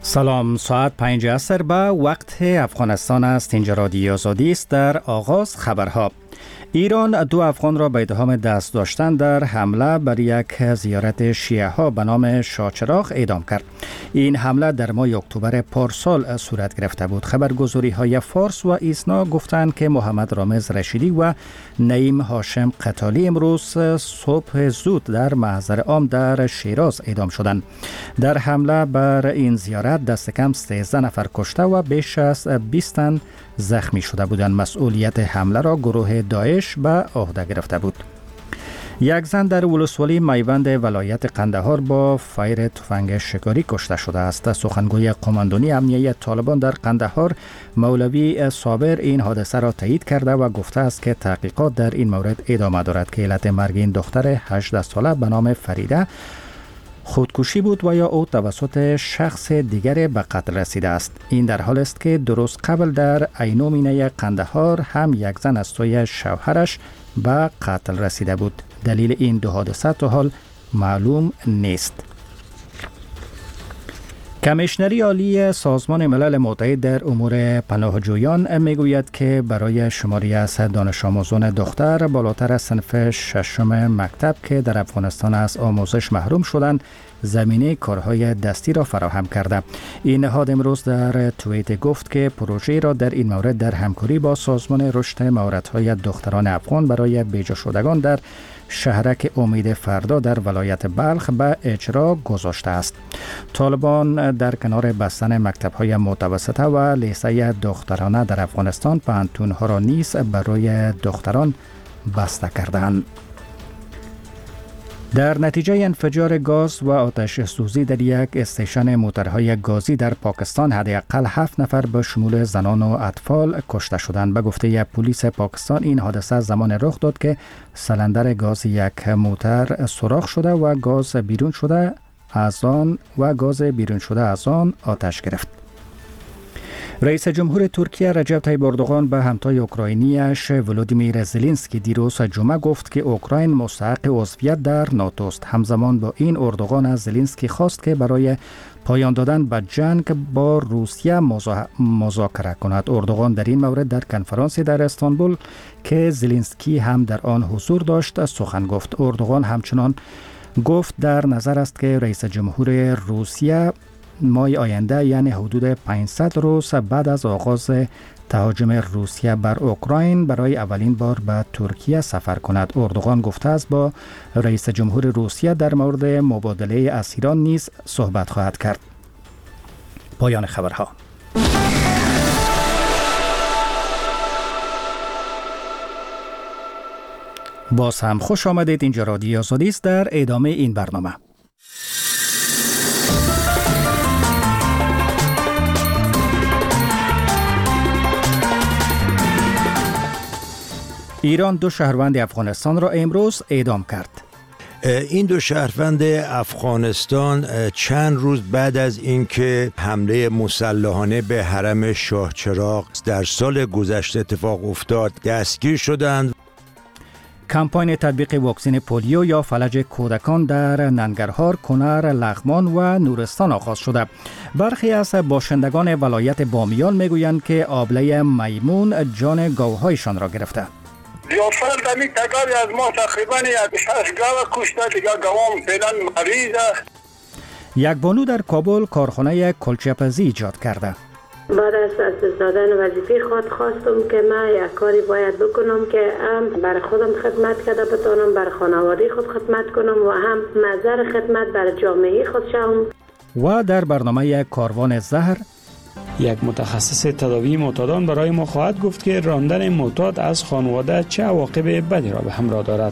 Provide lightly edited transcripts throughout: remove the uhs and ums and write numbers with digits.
سلام، ساعت 5 عصر به وقت افغانستان است. اینجا رادیو آزادی است. در آغاز خبرها: ایران 2 افغان را به اتهام دست داشتن در حمله بر یک زیارت شیعه ها به نام شاهچراغ اعدام کرد. این حمله در ماه اکتبر پارسال صورت گرفته بود. خبرگزاری های فارس و ایسنا گفتند که محمد رامز رشیدی و نعیم هاشم قتالی امروز صبح زود در محضر عام در شیراز اعدام شدند. در حمله بر این زیارت دست کم 13 نفر کشته و بیش از 20 تن زخمی شده بودند. مسئولیت حمله را گروه داعش به عهده گرفته بود. یک زن در ولسوالی میوند ولایت قندهار با فیر تفنگ شکاری کشته شده است. سخنگوی قماندانی امنیه طالبان در قندهار مولوی صابر این حادثه را تایید کرده و گفته است که تحقیقات در این مورد ادامه دارد که علت مرگ این دختر 18 ساله به نام فریده خودکشی بود و یا او توسط شخص دیگر به قتل رسیده است. این در حال است که درست قبل در عینومینه قندهار هم یک زن از سوی شوهرش به قتل رسیده بود. دلیل این 2 حادثه تا حال معلوم نیست. کمیشنری عالی سازمان ملل متحد در امور پناهجویان میگوید که برای شماری از دانش آموزان دختر بالاتر از صنف 6 مکتب که در افغانستان از آموزش محروم شدند زمینه کارهای دستی را فراهم کرده. این نهاد امروز در توییت گفت که پروژه را در این مورد در همکاری با سازمان رشد مهارت‌های دختران افغان برای بیجا شدگان در شهرک امید فردا در ولایت بلخ به اجرا گذاشته است. طالبان در کنار بستن مکتب‌های متوسطه و لیسه دخترانه در افغانستان پانتون‌ها را نیز برای دختران بسته کردند. در نتیجه انفجار گاز و آتش سوزی در یک استیشن موترهای گازی در پاکستان حداقل 7 نفر به شمول زنان و اطفال کشته شدند. به گفته پلیس پاکستان این حادثه زمان رخ داد که سلندر گاز یک موتر سوراخ شده و گاز بیرون شده از آن آتش گرفت. رئیس جمهور ترکیه رجب طیب اردوغان به همتای اوکراینیش ولودیمیر زلنسکی دیروز جمعه گفت که اوکراین مستحق عضویت در ناتو است. همزمان با این اردوغان از زلنسکی خواست که برای پایان دادن به جنگ با روسیه مذاکره کند. اردوغان در این مورد در کنفرانسی در استانبول که زلنسکی هم در آن حضور داشت سخن گفت. اردوغان همچنان گفت در نظر است که رئیس جمهور روسیه ماه آینده یعنی حدود 500 روز بعد از آغاز تهاجم روسیه بر اوکراین برای اولین بار به ترکیه سفر کند. اردوغان گفته است با رئیس جمهور روسیه در مورد مبادله اسیران نیز صحبت خواهد کرد. پایان خبرها. باز هم خوش آمدید. اینجا رادیو آزادی است. در ادامه این برنامه ایران 2 شهروند افغانستان را امروز اعدام کرد. این 2 شهروند افغانستان چند روز بعد از اینکه حمله مسلحانه به حرم شاهچراغ در سال گذشته اتفاق افتاد دستگیر شدند. کمپاین تطبیق واکسن پولیو یا فلج کودکان در ننگرهار، کنر، لغمان و نورستان آغاز شده. برخی از باشندگان ولایت بامیان میگویند که آبله میمون جان گاوهایشان را گرفته. یا فرد همی تکاری از ما تقریبا 6 گاو کشته، دیگه گاوام فعلا مریضه. یک بانو در کابل کارخانه کلچه‌پزی ایجاد کرده. بعد از دست دادن وظیفه خواستم که من یک کاری باید بکنم که هم برای خودم خدمت کرده بتانم، برای خانواده خود خدمت کنم و هم نظر خدمت برای جامعه خود شوم. و در برنامه کاروان زهر یک متخصص تداوی معتادان برای ما خواهد گفت که راندن معتاد از خانواده چه عواقب بدی را به همراه دارد.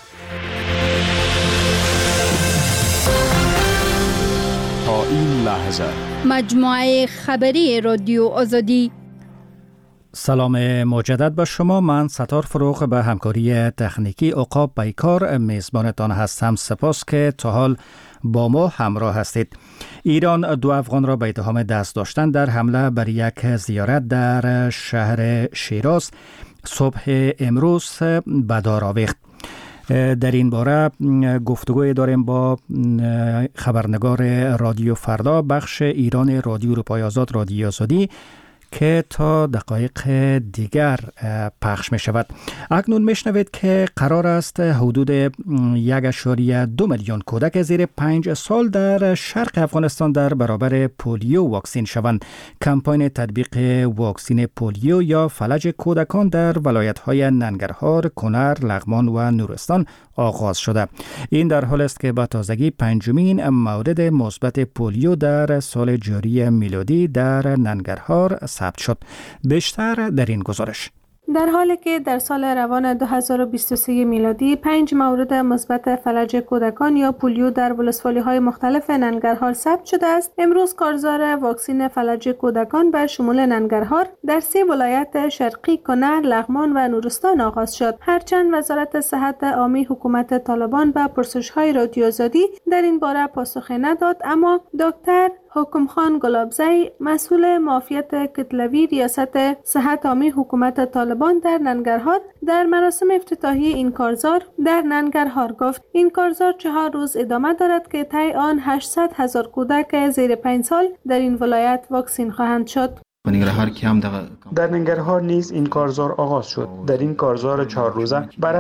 تا این لحظه مجموعه خبری رادیو آزادی. سلام مجدد به شما. من ستار فروغ به همکاری تکنیکی عقاب بیکار میزبانتان هستم. سپاس که تا حال با ما همراه هستید. ایران 2 افغان را به اتهام دست داشتن در حمله بر یک زیارت در شهر شیراز صبح امروز به دار آویخت. در این باره گفتگوی داریم با خبرنگار رادیو فردا بخش ایران رادیو اروپای آزاد رادیو آزادی که تا دقایق دیگر پخش می شود. اکنون می شنوید که قرار است حدود 1.2 میلیون کودک زیر 5 سال در شرق افغانستان در برابر پولیو واکسین شوند. کمپاین تطبیق واکسین پولیو یا فلج کودکان در ولایت‌های ننگرهار، کنر، لغمان و نورستان آغاز شده. این در حال است که به تازگی 5مین مورد مثبت پولیو در سال جاری میلادی در ننگرهار ثبت شد. بیشتر در این گزارش. در حالی که در سال روان 2023 میلادی 5 مورد مثبت فلج کودکان یا پولیو در ولسوالی‌های مختلف ننگرهار ثبت شده است، امروز کارزار واکسین فلج کودکان به شمول ننگرهار در 3 ولایت شرقی کنر، لغمان و نورستان آغاز شد. هرچند وزارت صحت عامی حکومت طالبان به پرسش‌های رادیو آزادی در این باره پاسخی نداد، اما دکتر حکمخان گلابزی مسئول معافیت کتلوی ریاست صحت عامی حکومت طالبان در ننگرهار در مراسم افتتاحی این کارزار در ننگرهار گفت این کارزار 4 روز ادامه دارد که طی آن 800,000 کودک زیر 5 سال در این ولایت واکسین خواهند شد. در ننگرهار نیز این کارزار آغاز شد. در این کارزار 4 روزه بر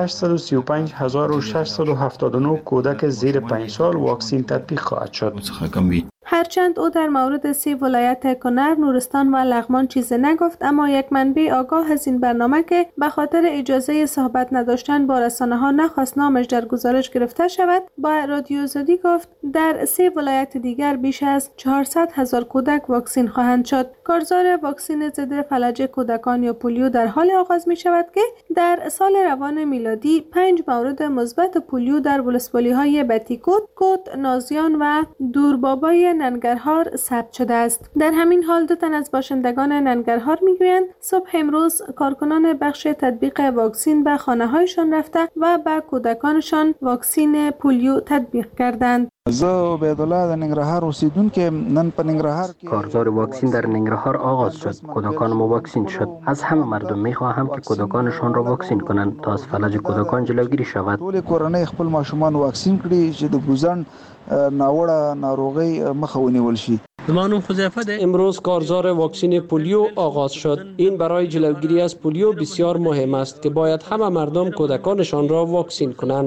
835,679 کودک زیر 5 سال واکسین تطبیق خواهد شد. هرچند او در مورد 3 ولایت کنر، نورستان و لغمان چیزی نگفت، اما یک منبع آگاه از این برنامه که به خاطر اجازه صحبت نداشتن با رسانه‌ها نخواست نامش در گزارش گرفته شود، با رادیو آزادی گفت در 3 ولایت دیگر بیش از 400,000 کودک واکسین خواهند شد. کارزار واکسین ضد فلج کودکان یا پولیو در حال آغاز می شود که در سال روان میلادی 5 مورد مثبت پولیو در ولسوالی‌های بتیکوت، کوت، نازیان و دوربابای ننگرهار ثبت شده است. در همین حال 2 تن از باشندگان ننگرهار میگویند صبح امروز کارکنان بخش تطبیق واکسین به خانه‌هایشان رفته و به کودکانشان واکسین پولیو تطبیق کردند. زه عبیدالله در ننگرهار اوسیدونکو نن په ننگرهار کارزار واکسین در ننگرهار آغاز شد. کودکان ما واکسین شد. از همه مردم میخواهم که کودکانشان را واکسین کنند تا از فلج کودکان جلوگیری شود. ټول کورنۍ خپل ماشومان واکسین کړي چې د ګوزن ناوړه ناروغي مخه ونیول شي. امروز کارزار واکسین پولیو آغاز شد. این برای جلوگیری از پولیو بسیار مهم است که باید همه مردم کودکانشان را واکسین کنند.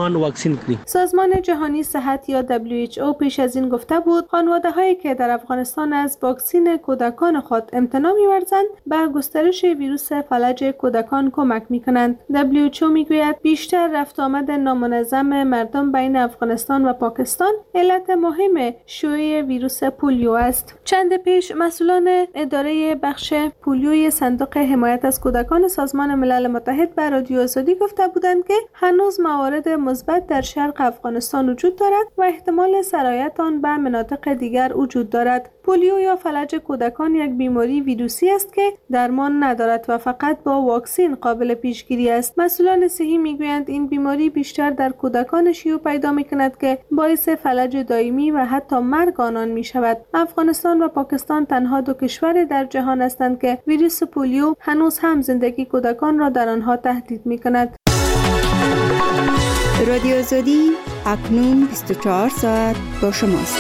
سازمان جهانی صحت یا WHO پیش از این گفته بود خانواده‌هایی که در افغانستان از واکسین کودکان خود امتناع می‌ورزند به گسترش ویروس فلج کودکان کمک می‌کنند. WHO میگوید بیشتر رفت آمد نامنظم مردم بین افغانستان و پاکستان علت مهم شیوع ویروس پولیو است. چند پیش مسئولان اداره بخش پولیوی صندوق حمایت از کودکان سازمان ملل متحد به رادیو آزادی گفته بودند که هنوز موارد مثبت در شرق افغانستان وجود دارد و احتمال سرایت آن به مناطق دیگر وجود دارد. پولیو یا فلج کودکان یک بیماری ویروسی است که درمان ندارد و فقط با واکسین قابل پیشگیری است. مسئولان صحی میگویند این بیماری بیشتر در کودکان شیوع پیدا میکند که باعث فلج دائمی و حتی مرگ آنان می شود. افغانستان و پاکستان تنها 2 کشور در جهان هستند که ویروس پولیو هنوز هم زندگی کودکان را در آنها تهدید می کند. رادیو آزادی اکنون 24 ساعت با شماست.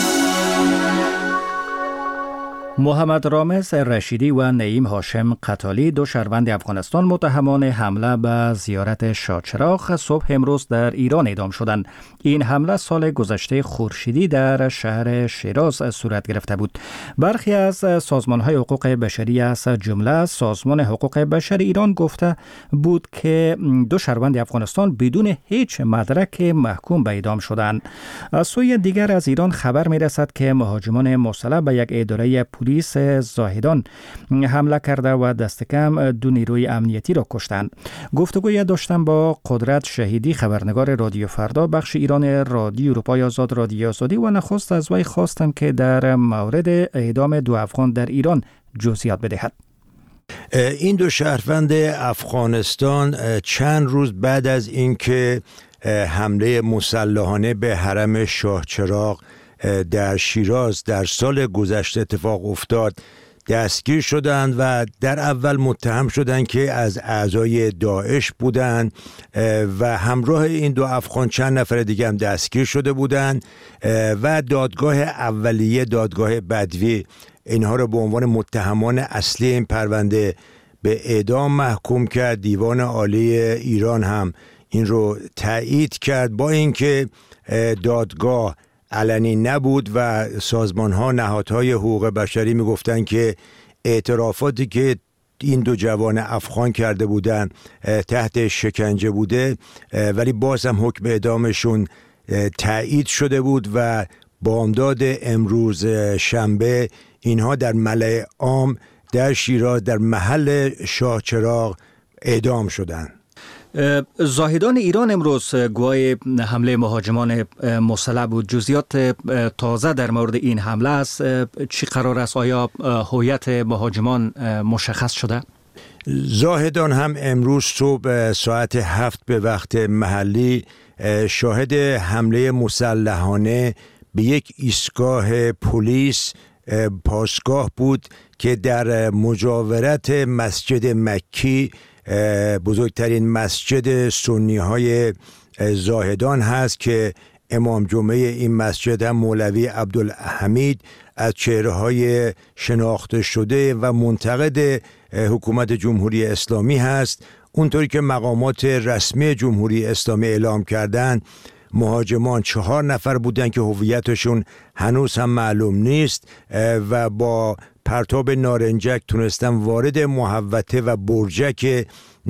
محمد رامز رشیدی و نعیم هاشم قتالی 2 شهروند افغانستان متهمان حمله به زیارت شاهچراغ صبح امروز در ایران اعدام شدند. این حمله سال گذشته خورشیدی در شهر شیراز صورت گرفته بود. برخی از سازمان‌های حقوق بشری از جمله سازمان حقوق بشر ایران گفته بود که 2 شهروند افغانستان بدون هیچ مدرک محکوم به اعدام شدند. از سوی دیگر از ایران خبر می‌رسد که مهاجمان مسلح به یک اداره پلیس زاهدان حمله کرده و دست کم 2 نیروی امنیتی را کشتند. گفتگوی داشتم با قدرت شهیدی خبرنگار رادیو فردا بخش ایران رادیو اروپای آزاد رادیو آزادی و نخست از وی خواستم که در مورد اعدام 2 افغان در ایران جزئیات بدهد. این 2 شهروند افغانستان چند روز بعد از اینکه حمله مسلحانه به حرم شاهچراغ در شیراز در سال گذشته اتفاق افتاد دستگیر شدند و در اول متهم شدند که از اعضای داعش بودند و همراه این 2 افغان چند نفر دیگه هم دستگیر شده بودند و دادگاه اولیه، دادگاه بدوی، اینها رو به عنوان متهمان اصلی این پرونده به اعدام محکوم کرد. دیوان عالی ایران هم این رو تایید کرد، با اینکه دادگاه علنی نبود و سازمان‌ها، نهادهای حقوق بشری میگفتن که اعترافاتی که این 2 جوان افغان کرده بودن تحت شکنجه بوده، ولی باز هم حکم اعدامشون تایید شده بود و بامداد امروز شنبه اینها در ملأ عام در شیراز در محل شاه چراغ اعدام شدند. زاهدان ایران امروز گواه حمله مهاجمان مسلح بود. جزئیات تازه در مورد این حمله است. چی قرار است؟ آیا هویت مهاجمان مشخص شده؟ زاهدان هم امروز صبح ساعت 7 به وقت محلی شاهد حمله مسلحانه به یک ایستگاه پلیس پاسگاه بود که در مجاورت مسجد مکی، بزرگترین مسجد سنی های زاهدان هست که امام جمعه این مسجد هم مولوی عبدالحمید از چهره‌های شناخته شده و منتقد حکومت جمهوری اسلامی هست. اونطوری که مقامات رسمی جمهوری اسلامی اعلام کردند، مهاجمان 4 نفر بودند که هویتشون هنوز هم معلوم نیست و با پرتاب نارنجک تونستن وارد محوطه و برجک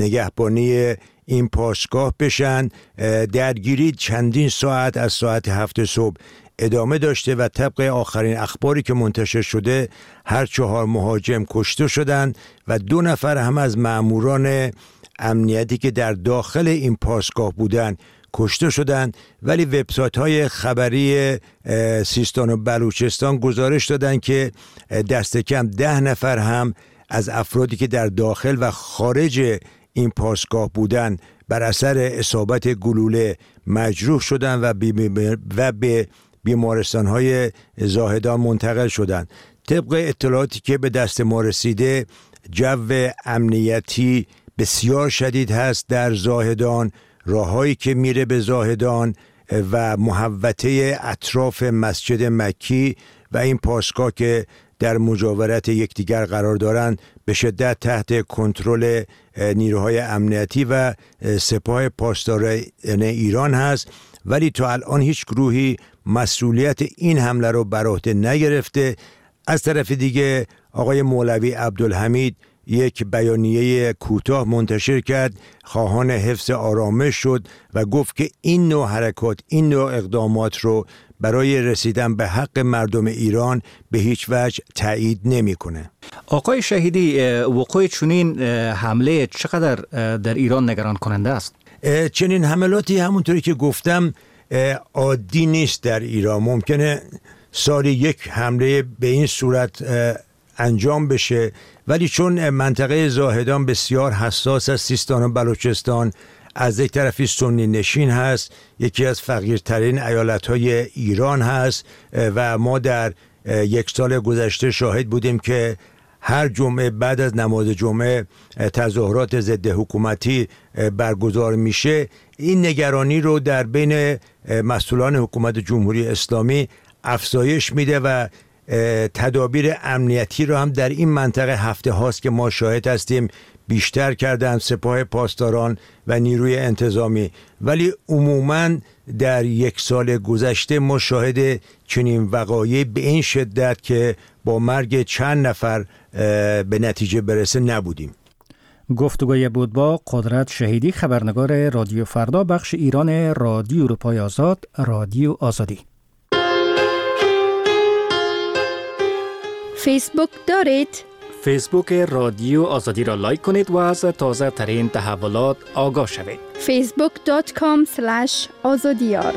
نگهبانی این پاسگاه بشن. درگیری چندین ساعت از ساعت 7 صبح ادامه داشته و طبق آخرین اخباری که منتشر شده هر 4 مهاجم کشته شدند و 2 نفر هم از ماموران امنیتی که در داخل این پاسگاه بودند کشته شدند. ولی وبسایت‌های خبری سیستان و بلوچستان گزارش دادند که دست کم 10 نفر هم از افرادی که در داخل و خارج این پاسگاه بودند بر اثر اصابت گلوله مجروح شدند و به بیمارستان‌های زاهدان منتقل شدند. طبق اطلاعاتی که به دست ما رسیده، جو امنیتی بسیار شدید هست در زاهدان. راههایی که میره به زاهدان و محوطه اطراف مسجد مکی و این پاسگاه که در مجاورت یکدیگر قرار دارند به شدت تحت کنترل نیروهای امنیتی و سپاه پاسداران ایران هست، ولی تا الان هیچ گروهی مسئولیت این حمله رو بر عهده نگرفته. از طرف دیگه آقای مولوی عبدالحمید یک بیانیه کوتاه منتشر کرد، خواهان حفظ آرامش شد و گفت که این نوع حرکات، این نوع اقدامات رو برای رسیدن به حق مردم ایران به هیچ وجه تایید نمی‌کنه. آقای شهیدی، وقوع چنین حمله چقدر در ایران نگران کننده است؟ چنین حملاتی همونطوری که گفتم عادی نیست در ایران. ممکنه سالی یک حمله به این صورت انجام بشه، ولی چون منطقه زاهدان بسیار حساس از سیستان و بلوچستان، از یک طرفی سنی نشین هست، یکی از فقیرترین ایالت‌های ایران هست و ما در 1 سال گذشته شاهد بودیم که هر جمعه بعد از نماز جمعه تظاهرات ضد حکومتی برگزار میشه. این نگرانی رو در بین مسئولان حکومت جمهوری اسلامی افزایش میده و تدابیر امنیتی رو هم در این منطقه هفته هاست که ما شاهد هستیم بیشتر کردن سپاه پاسداران و نیروی انتظامی. ولی عموماً در 1 سال گذشته ما شاهد چنین وقایعی به این شدت که با مرگ چند نفر به نتیجه برسه نبودیم. گفتگوی بود با قدرت شهیدی، خبرنگار رادیو فردا، بخش ایران رادیو اروپای آزاد، رادیو آزادی. فیسبوک دارید؟ فیسبوک رادیو آزادی را لایک کنید و از تازه ترین تحولات آگاه شوید. facebook.com/azadiyar.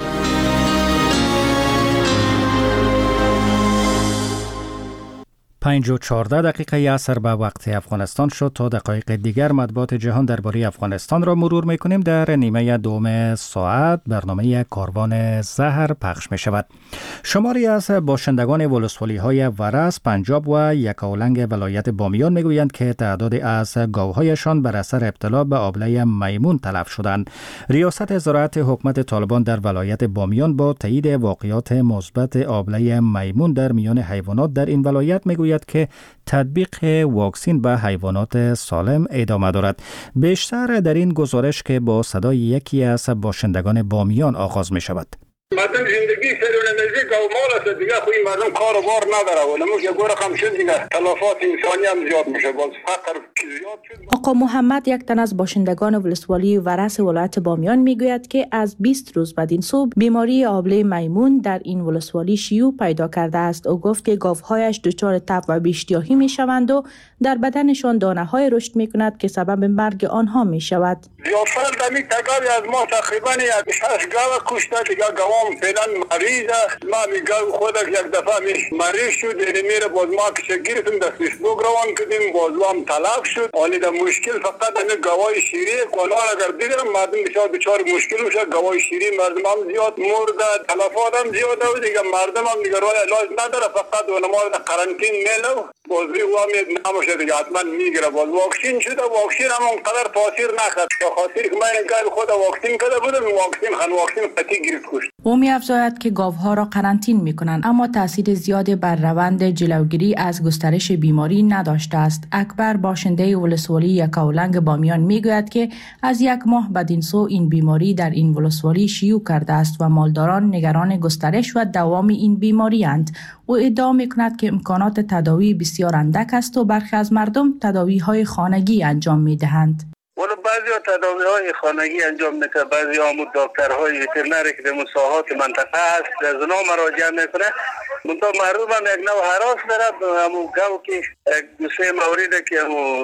5:14 عصر به وقت افغانستان شد. تا دقایق دیگر مطبوعات جهان درباره افغانستان را مرور می‌کنیم. در نیمه دوم ساعت برنامه کاروان زهر پخش می‌شود. شماری از باشندگان ولسوالی‌های ورس، پنجاب و یکاولنگ ولایت بامیان می‌گویند که تعداد از گاوهایشان بر اثر ابتلا به آبله میمون تلف شدند. ریاست زراعت حکومت طالبان در ولایت بامیان با تایید واقعات مثبت آبله میمون در میان حیوانات در این ولایت می‌گوید که تطبیق واکسین به حیوانات سالم ادامه دارد. بیشتر در این گزارش که با صدای یکی از باشندگان بامیان آغاز می شود. مردم زندگی سرونه نزدیک گاو مال است دیگه، خو این مردم کار و بار نداره ولی مو که گوره خمشون دیگه تلفات انسانی هم زیاد میشه، باز فقر زیاد شد. آقا محمد، یک تن از باشندگان ولسوالی ورس ولایت بامیان میگوید که از 20 روز بعد این صبح بیماری آبله میمون در این ولسوالی شیوع پیدا کرده است. او گفت که گاوهایش دچار تب و بی‌اشتهایی میشوند و در بدنشان دانه‌های رشد میکند که سبب مرگ آنها میشود. زیادتر دمی تگاوی از ما تقریبا یک 6 گاو کشته دیگه. گاوام فعلا مریض است. ما میگم خودش یک دفعه مریض شد، میره باز ما که گرفتیم در فیسبوک روان کردیم، باز هم طلاق شد. ولی در مشکل فقط این گاوای شیری کلا اگر دیدم مردم بسیار مشکل میشه. گاوای شیری مردم هم زیاد مرده، تلفات هم زیاد و دیگه مردم هم دیگه راه علاج نداره، فقط اونما در قرنطین میلو بازی و امید نموشه دیگه حتما میگیره. باز واکسین شده، واکسین هم اونقدر تاثیر نکرد به خاطر که من گل خود واکسین کرده بودم، واکسین قطعی گرفت کشت. او می‌افزاید که گاوها را قرنطین می‌کنند اما تاثیر زیادی بر روند جلوگیری از گسترش بیماری نداشته است. اکبر، باشنده ولسوالی یکاولنگ بامیان، میگوید که از یک ماه بعد این سو این بیماری در این ولسوالی شیوع کرده است و مالداران نگران گسترش و دوام این بیماری اند. او ادعا می‌کند که امکانات تداوی بسیار اندک است و برخی از مردم تداوی‌های خانگی انجام می‌دهند. ولی بعضی تداوی‌های خانگی انجام می‌کنه، بعضی هم دکترهای وترنری که در مساحات منطقه هست از اونا مراجعه میکنه. منتها مردم هم یک نوع هراس داره. همون گاو که دو سه موردی که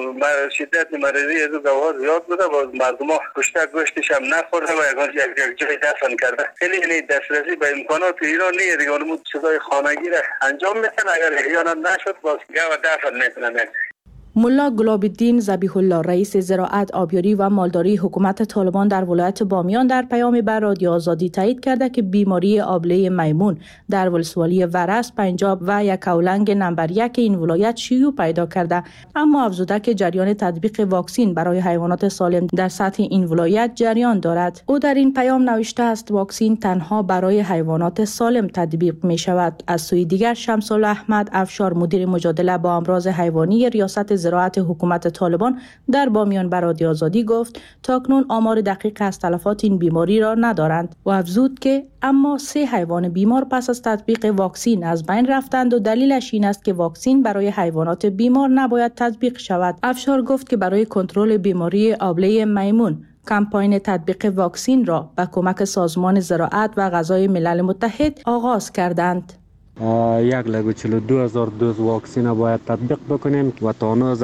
شدت مریضی از گاوها زیاد بوده، باز مردم ها کشته گوشتش هم نخورده و یک جای دفن کرده. خیلی دسترسی به امکانات ایران نیست دیگه. اون چیزای خانگی را انجام میکنه، اگر احیانا نشد باز گاو دفن میکنه. ملا گلاب‌الدین ذبیح الله، رئیس زراعت، آبیاری و مالداری حکومت طالبان در ولایت بامیان، در پیامی بر رادیو آزادی تایید کرده که بیماری آبله میمون در ولسوالی ورس، پنجاب و یکاولنگ نمبر 1 این ولایت شیوع پیدا کرده، اما افزوده که جریان تطبیق واکسین برای حیوانات سالم در سطح این ولایت جریان دارد. او در این پیام نوشته است واکسین تنها برای حیوانات سالم تطبیق می شود. از سوی دیگر شمس‌الله احمد افشار، مدیر مجادله با امراض حیوانی ریاست زراعت حکومت طالبان، در بامیان بر رادیو آزادی گفت تاکنون آمار دقیق از تلفات این بیماری را ندارند و افزود که اما 3 حیوان بیمار پس از تطبیق واکسین از بین رفتند و دلیلش این است که واکسین برای حیوانات بیمار نباید تطبیق شود. افشار گفت که برای کنترل بیماری آبله میمون کمپاین تطبیق واکسین را با کمک سازمان زراعت و غذای ملل متحد آغاز کردند. 142,000 دوز واکسین باید تطبیق بکنیم و تا هنوز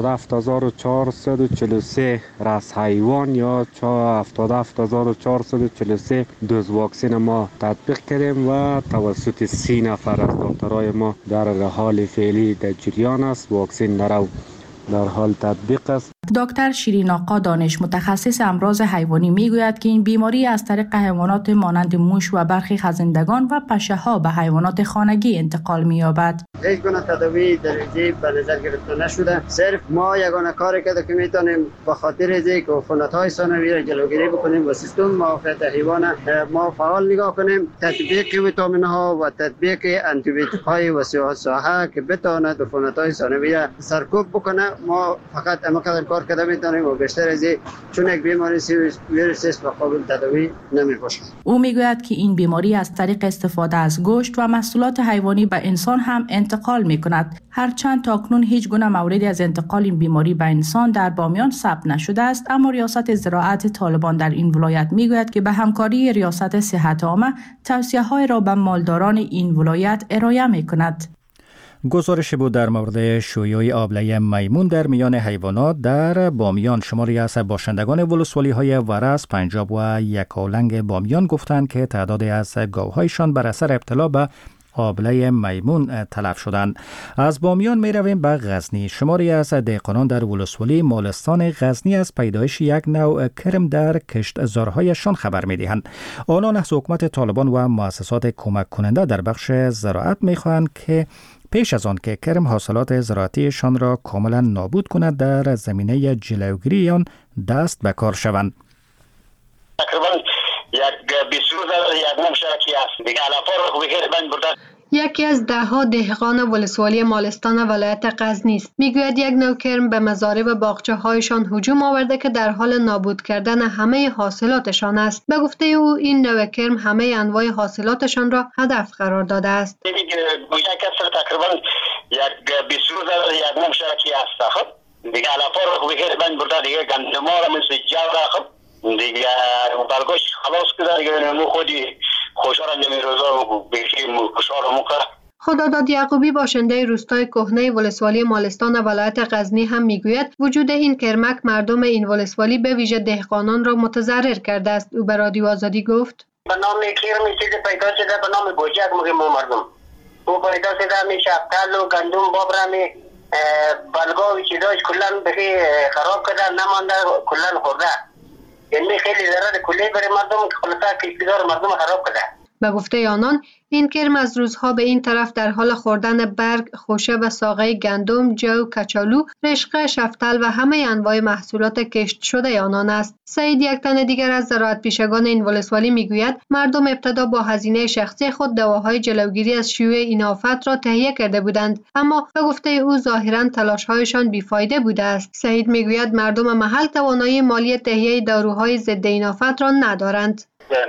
77,443 رأس حیوان یا 77,443 دوز واکسین ما تطبیق کردیم و توسط 30 نفر از دکترای ما در حال فعلی در جریان است. واکسین در حال تطبیق است. دکتر شیرین آقا دانش، متخصص امراض حیوانی، میگوید که این بیماری از طریق حیوانات مانند موش و برخی خزندگان و پشه‌ها به حیوانات خانگی انتقال می‌یابد. هیچ گونه تداوی درجی به نظر گرفته نشده. صرف ما یگانه کاری که میتونیم به خاطر اینکه عفونت‌های ثانویه را جلوگیری بکنیم و سیستم معافیت حیوان ما فعال نگاه کنیم، تطبیق ویتامین‌ها و تطبیق آنتی بیوتیک‌های وسیع که بتواند عفونت‌های ثانویه سرکوب بکنه. ما فقط امکان کار کرده میتونیم و بیشتر از این چون یک بیماری ویروسی است و قابل تداوی نمیباشه. او میگوید که این بیماری از طریق استفاده از گوشت و محصولات حیوانی به انسان هم انتقال میکند. هرچند تاکنون هیچ گونه موردی از انتقال این بیماری به انسان در بامیان ثبت نشده است، اما ریاست زراعت طالبان در این ولایت میگوید که به همکاری ریاست صحت عامه توصیه‌های را به مالداران این ولایت ارائه میکند. گزارش بود در مورد شیوع آبله میمون در میان حیوانات در بامیان. شماری از باشندگان ولسوالی‌های ورس، پنجاب و یکاولنگ بامیان گفتند که تعداد از گاوهایشان بر اثر ابتلا به آبله میمون تلف شدند. از بامیان می رویم به غزنی. شماری از دهقانان در ولسوالی مالستان غزنی از پیدایش یک نوع کرم در کشتزارهایشان خبر می دهند. آنان از حکومت طالبان و مؤسسات کمک کننده در بخش زراعت می خواهند که پیش از آن که کرم حاصلات زراعتیشان را کاملا نابود کند در زمینه جلوگیری آن دست به کار شوند. تقریبا یک 20 روز یک مشارکی است دیگه علافا رو بگیر بند برده. یکی از دهها دهقان ولسوالی مالستان ولایت غزنی است. میگوید یک نوع کرم به مزارع و باغچه‌هایشان هجوم آورده که در حال نابود کردن همه حاصلاتشان است. به گفته او این نوع کرم همه انواع حاصلاتشان را هدف قرار داده است. گوشه کسر تقریبا یک 20 روز یک مشارکی است. خب دیگه علافا رو بگیر بند برده دیگه گندم ها را مثل جو را خب دیگه بلگوش خلاص کرده دیگه نمو خودی خوشحال انجامی روزا بگیم خوشحال موقع. خداداد یعقوبی باشنده روستای کهنه ولسوالی مالستان ولایت غزنی هم میگوید وجود این کرمک مردم این ولسوالی به ویژه دهقانان را متضرر کرده است. او به رادیو آزادی گفت به نام کرمی چیز پیدا شده به نام گوجک میگیم ما مردم او پیدا شده می شفتل و گندم بابرمی بلگاوی چیزاش کلن بخی خراب کرده نمانده کلن خورده یعنی خیلی ضرر کلی برای مردم که خلاصه کشتیدار مردم خراب کرده. به گفته آنان این کرم از روزها به این طرف در حال خوردن برگ، خوشه و ساقه گندم، جو، کچالو، رشقه، شفتل و همه انواع محصولات کشت شده آنان است. سعید یک تن دیگر از زراعت پیشگان این ولسوالی میگوید مردم ابتدا با هزینه شخصی خود دواهای جلوگیری از شیوع این آفت را تهیه کرده بودند، اما به گفته او ظاهرا تلاش‌هایشان بیفایده بوده است. سعید میگوید مردم محل توانایی مالی تهیه داروهای ضد این آفت را ندارند.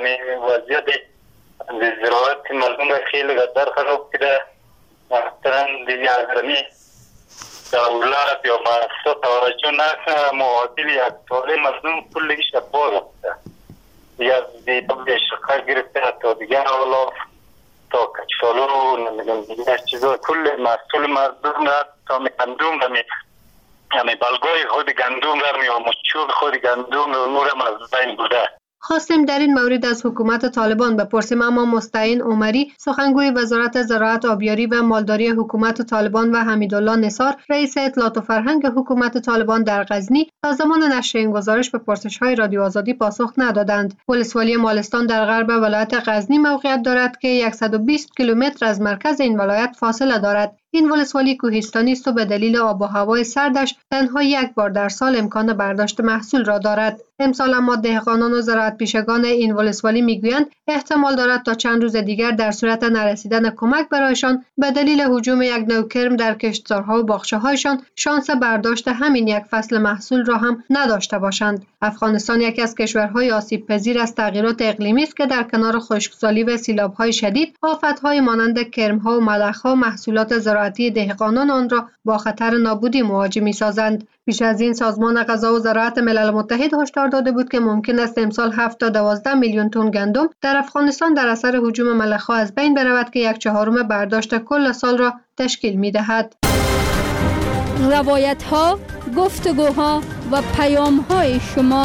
زراعت مردم خیلی قدر خراب کرده مثلا دیگه ازمی دولت یا مؤسسات توجه نکنه معادل یک ساله مردم کلگیش باز هسته یا دیگه شقه گرفته تا دیگه اولاف تا کچالو نمیدونم دیگه چیزا کل محصول مردم را تا گندم را یعنی بلگای خود گندم را یا مچوب خود گندم را نورم از بین بوده. خواستیم در این مورد از حکومت طالبان بپرسیم اما مستعین عمری سخنگوی وزارت زراعت آبیاری و مالداری حکومت طالبان و حمیدالله نثار رئیس اطلاعات و فرهنگ حکومت طالبان در غزنی تا زمان نشر این گزارش به پرسش‌های رادیو آزادی پاسخ ندادند. ولسوالی مالستان در غرب ولایت غزنی موقعیت دارد که 120 کیلومتر از مرکز این ولایت فاصله دارد. این ولسوالی کوهستانی است و به دلیل آب و هوای سردش تنها یک بار در سال امکان برداشت محصول را دارد. امسال اما دهقانان و زراعت پیشگان این ولسوالی میگویند احتمال دارد تا چند روز دیگر در صورت نرسیدن کمک برایشان به دلیل هجوم یک نوع کرم در کشتزارها و باغچه‌هایشان شانس برداشت همین یک فصل محصول را هم نداشته باشند. افغانستان یکی از کشورهای آسیب پذیر از تغییرات اقلیمی است که در کنار خشکسالی و سیلاب‌های شدید آفت‌های مانند کرم‌ها و ملخ‌ها محصولات زراعتی دهقانان آن را با خطر نابودی مواجه می‌سازند. پیش از این سازمان غذا و زراعت ملل متحد هشدار داده بود که ممکن است امسال 7 تا 12 میلیون تن گندم در افغانستان در اثر هجوم ملخ‌ها از بین برود که 1/4 برداشت کل سال را تشکیل می‌دهد. روایت‌ها، گفتگوها و پیام‌های شما.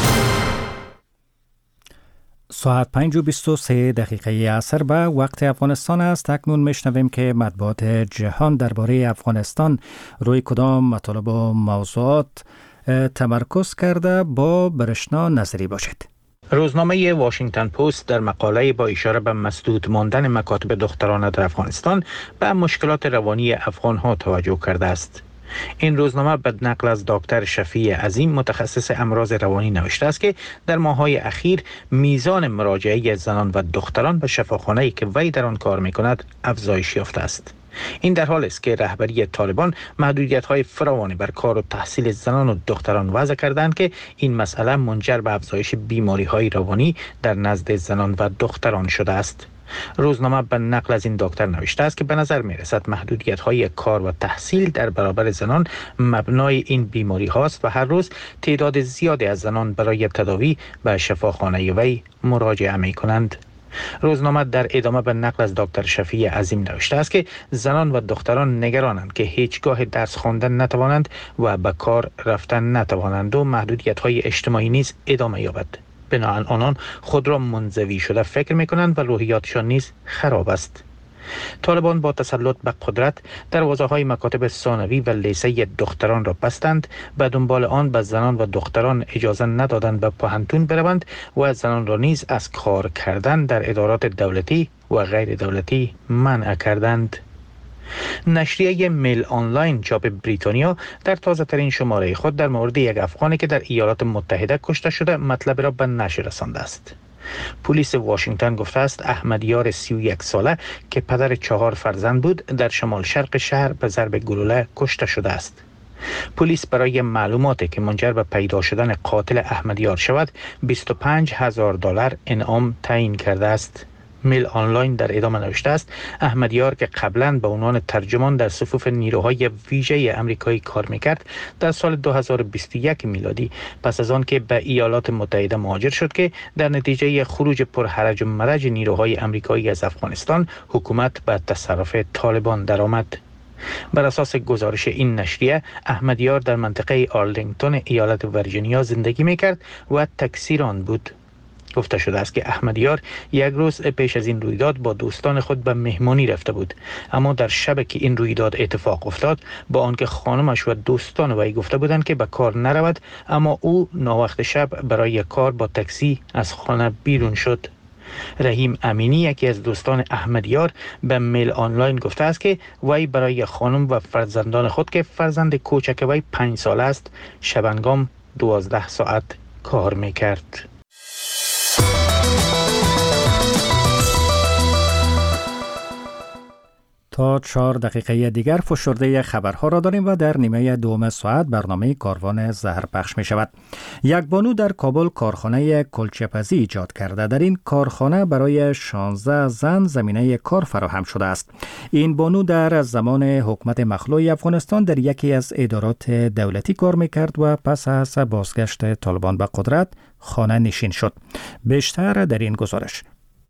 ساعت 5:23 عصر به وقت افغانستان است. اکنون میشنویم که مطبوعات جهان درباره افغانستان روی کدام مطالب و موضوعات تمرکز کرده با برشنا نظری باشید. روزنامه واشنگتن پست در مقاله با اشاره به مسدود ماندن مکاتب دخترانه در افغانستان به مشکلات روانی افغان‌ها توجه کرده است. این روزنامه به نقل از دکتر شفیع عظیم متخصص امراض روانی نوشته است که در ماه‌های اخیر میزان مراجعه زنان و دختران به شفاخانه‌ای که وی در آن کار می‌کند افزایش یافته است. این در حالی است که رهبری طالبان محدودیت‌های فراوانی بر کار و تحصیل زنان و دختران وضع کردند که این مسئله منجر به افزایش بیماری‌های روانی در نزد زنان و دختران شده است. روزنامه به نقل از این دکتر نوشته است که به نظر می رسد محدودیت‌های کار و تحصیل در برابر زنان مبنای این بیماری هاست و هر روز تعداد زیادی از زنان برای تداوی به شفاخانه وی مراجعه می کنند. روزنامه در ادامه به نقل از دکتر شفیع عظیم نوشته است که زنان و دختران نگرانند که هیچگاه درس خواندن نتوانند و به کار رفتن نتوانند و محدودیت‌های اجتماعی نیز ادامه یابد. بنابراین آنان خود را منزوی شده فکر می‌کنند و روحیاتشان نیز خراب است. طالبان با تسلط به قدرت دروازه‌های مکاتب ثانوی و لیسه دختران را بستند، به دنبال آن به زنان و دختران اجازه ندادند به پوهنتون بروند و زنان را نیز از کار کردن در ادارات دولتی و غیر دولتی منع کردند. نشریه میل آنلاین چاپ بریتانیا در تازه ترین شماره خود در مورد یک افغانی که در ایالات متحده کشته شده مطلب را به نشر رسانده است. پلیس واشنگتن گفته است احمدیار 31 ساله که پدر 4 فرزند بود در شمال شرق شهر به ضرب گلوله کشته شده است. پلیس برای معلوماتی که منجر به پیدا شدن قاتل احمدیار شود $25,000 انعام تعیین کرده است. میل آنلاین در ادامه نوشته است احمدیار که قبلا به عنوان ترجمان در صفوف نیروهای ویژه آمریکایی کار میکرد در سال 2021 میلادی پس از آن که به ایالات متحده مهاجر شد که در نتیجه خروج پرحرج و مرج نیروهای آمریکایی از افغانستان حکومت به تصرف طالبان درآمد. بر اساس گزارش این نشریه احمدیار در منطقه آرلینگتون ایالت ویرجینیا زندگی میکرد و تکثیران بود. گفته شده است که احمدیار یک روز پیش از این رویداد با دوستان خود به مهمانی رفته بود، اما در شب که این رویداد اتفاق افتاد با آنکه خانمش و دوستان وی گفته بودند که به کار نرود، اما او ناوقت شب برای کار با تاکسی از خانه بیرون شد. رحیم امینی یکی از دوستان احمدیار به میل آنلاین گفته است که وی برای خانم و فرزندان خود که فرزند کوچک وی 5 ساله است شبانگام 12 ساعت کار میکرد. تا 4 دقیقه دیگر فشرده خبرها را داریم و در نیمه دوم ساعت برنامه کاروان زهر پخش می شود. یک بانو در کابل کارخانه کلچه‌پزی ایجاد کرده. در این کارخانه برای 16 زن زمینه کار فراهم شده است. این بانو در زمان حکومت مخلوع افغانستان در یکی از ادارات دولتی کار می کرد و پس از بازگشت طالبان به قدرت خانه نشین شد. بیشتر در این گزارش.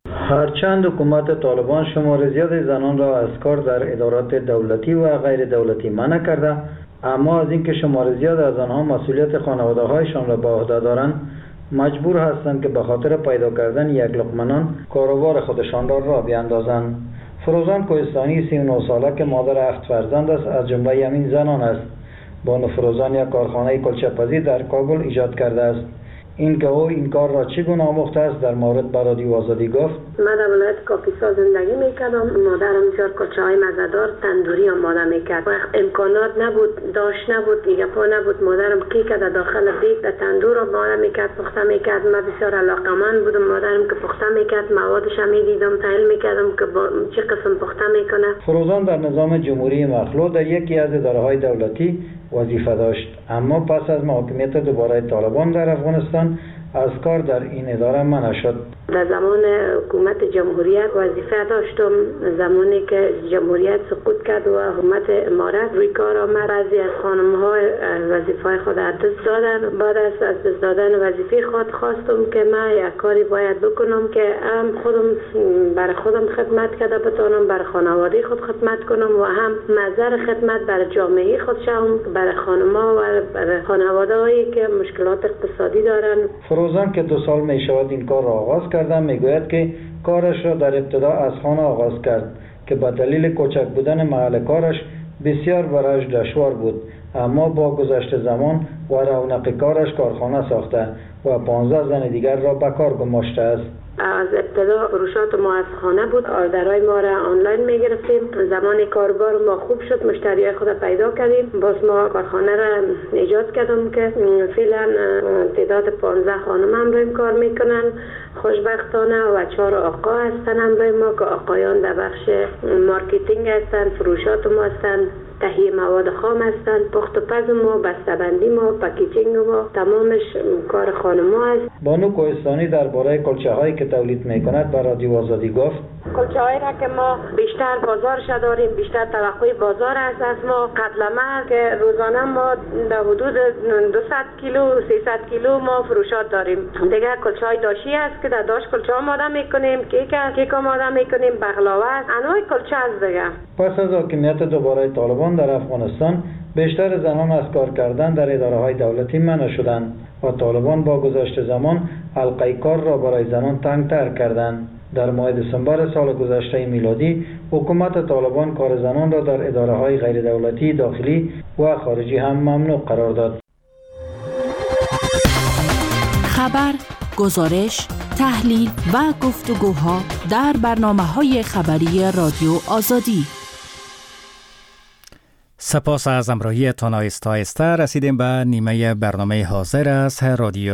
هرچند حکومت طالبان شمار زیاد زنان را از کار در ادارات دولتی و غیر دولتی منع کرده، اما از اینکه شمار زیاد از آنها مسئولیت خانواده‌هایشان را به عهده دارند مجبور هستند که به خاطر پیدا کردن یک لقمه نان کاروبار خودشان را راه بیاندازند. فروزان کوهستانی 39 ساله که مادر 7 فرزند است از جمله همین زنان است. بانو فروزان یک کارخانه کلچه‌پزی در کابل ایجاد کرده است. این که او این کار را چگونه آموخته است در مورد به رادیو آزادی گفت: من در ولایت کاپیسا زندگی میکردم. مادرم بسیار کلچه‌های مزه‌دار تندوری آماده میکرد. امکانات نبود، داشت نبود، دیگه پا نبود. مادرم کی که در داخل بیت در تندور آماده میکرد، پخته میکرد. من بسیار علاقه‌مند بودم. مادرم که پخته میکرد موادش هم میدیدم، تحلیل میکردم که چه قسم پخته میکنه. فروزان در نظام جمهوری مخلوع در یکی از اداره‌های دولتی وظیفه داشت، اما پس از محاکمیت دوباره طالبان در افغانستان از کار در این اداره منع شد. در زمان حکومت جمهوریت وظیفه داشتم. زمانی که جمهوریت سقوط کرد و حکومت امارت روی کار آمد، بعضی از خانم‌ها وظیفه خود از دست دادن. بعد از دست دادن وظیفه خود خواستم که من یک کاری باید بکنم که هم خودم برای خودم خدمت کرده بتونم، برای خانواده خود خدمت کنم و هم نظر خدمت برای جامعه خود شوم، برای خانم‌ها و برای خانواده‌هایی که مشکلات اقتصادی دارن. فروزان که 2 سال می شود این کار را آغاز کرده میگوید که کارش را در ابتدا از خانه آغاز کرد که به دلیل کوچک بودن محل کارش بسیار برایش دشوار بود، اما با گذشت زمان و رونق کارش کارخانه ساخته و 15 زن دیگر را به کار گماشته است. از ابتدا فروشات ما از خانه بود. آردرهای ما را آنلاین میگرفتیم. زمان کاربار ما خوب شد، مشتریای خود پیدا کردیم. باز ما کارخانه را ایجاد کردم که فعلا تعداد 15 خانم هم روی کار میکنن خوشبختانه و 4 آقا هستن هم روی ما که آقایان در بخش مارکتینگ هستن، فروشات ما هستن، تهیه مواد خام هستند، پخت و پز ما، بسته‌بندی ما، پکیجینگ ما، تمامش کار خانم‌ها است. بانو کوهستانی درباره کلچه‌هایی که تولید می‌کند به رادیو آزادی گفت: کلچه‌هایی را که ما بیشتر بازارش داریم، بیشتر توقع بازار است از ما. قبلا که روزانه ما در حدود 200 کیلو 300 کیلو ما فروشات داریم. دیگه کلچه‌های داشی است که در داش کلچه آماده می‌کنیم، کیک آماده می‌کنیم، بغلاوه، انواع کلچه است دیگه. پس از حاکمیت دوباره طالبان در افغانستان بیشتر زنان از کار کردن در اداره‌های دولتی منع شدند و طالبان با گذشت زمان حلقه کار را برای زنان تنگ‌تر کردند. در ماه دسامبر سال گذشته میلادی حکومت طالبان کار زنان را در اداره‌های غیر دولتی داخلی و خارجی هم ممنوع قرار داد. خبر، گزارش، تحلیل و گفتگوها در برنامه‌های خبری رادیو آزادی. سپاس از همراهیتان. آهسته آهسته رسیدیم به نیمه برنامه حاضر از رادیو